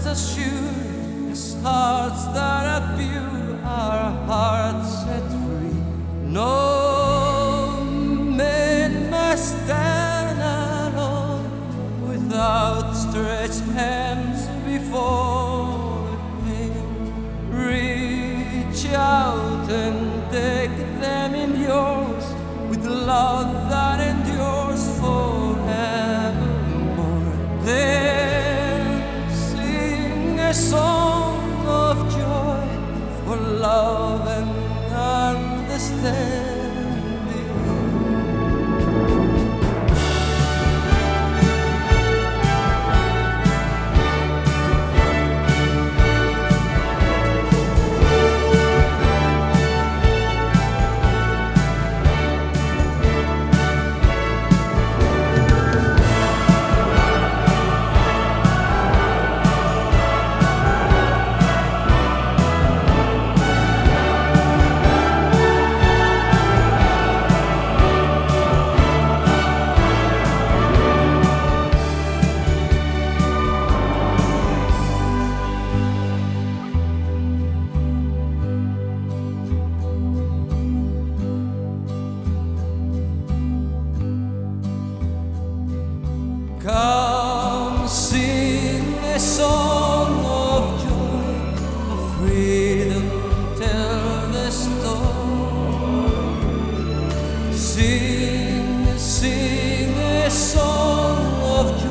as sure as hearts that are pure are hearts set free. No man must stand alone with outstretched hands before Him. Reach out and take them in yours with love that endures forevermore. Then sing a song of joy for love and understanding. Come sing a song of joy, of freedom, tell the story. Sing a song of joy.